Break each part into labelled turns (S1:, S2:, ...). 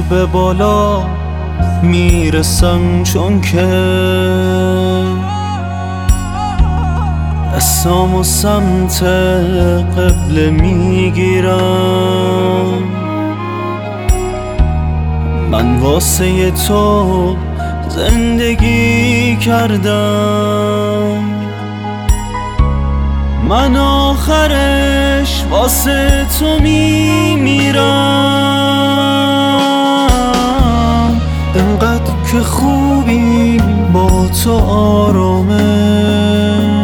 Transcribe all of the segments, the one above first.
S1: به بالا میرسم، چون که دستامو سمت قبله میگیرم. من واسه تو زندگی کردم، من آخرش واسه تو میمیرم. انقدر که خوبی با تو آرامش،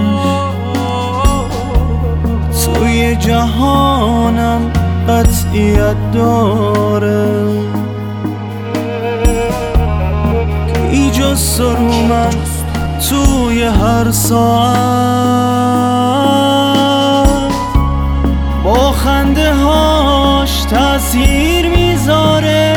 S1: توی جهانم قطعیت داره. ایجاز رو من توی هر ساعت با خنده هاش تأثیر میذاره.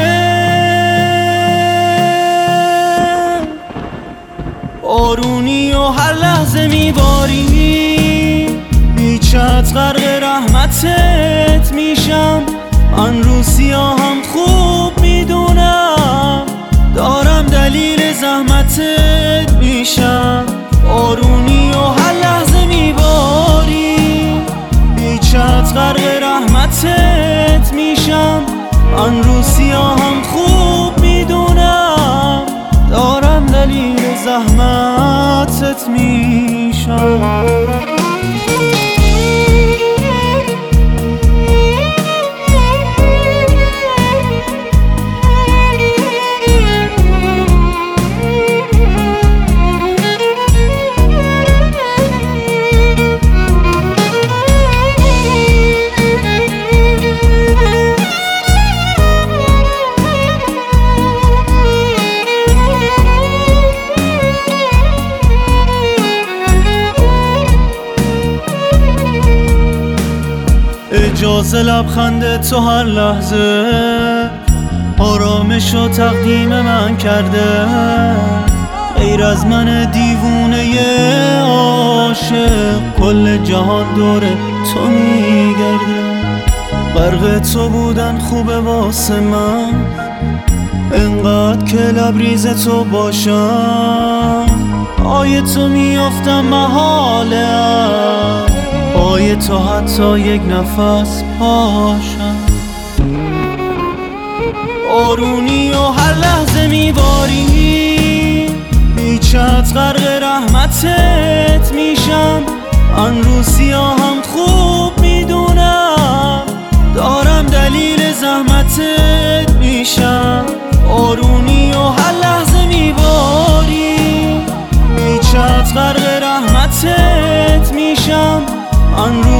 S1: بارونی و هر لحظه میباری، بیچت غرق رحمتت میشم. من رو سیاهم خوب میدونم، دارم دلیل زحمتت میشم. بارونی و هر لحظه میباری، بیچت غرق رحمتت میشم. من رو سیاهم خوب میدونم، دارم دلیل زحمتت میشم. اجازه لبخند تو هر لحظه آرامش و تقدیم من کرده. غیر از من دیوونه عاشق، کل جهان دور تو میگرده. غرق تو بودن خوبه واسه من، انقدر که لبریز تو باشم. آی تو میافتم محاله، آی تو حتی یک نفس پاشم. بارونی و هر لحظه میباری، بیچت غرق رحمتت میشم. من رو سیاهم خوب میدونم، دارم دلیل زحمتت میشم. بارونی و هر لحظه میباری، بیچت غرق رحمتت میشم. من رو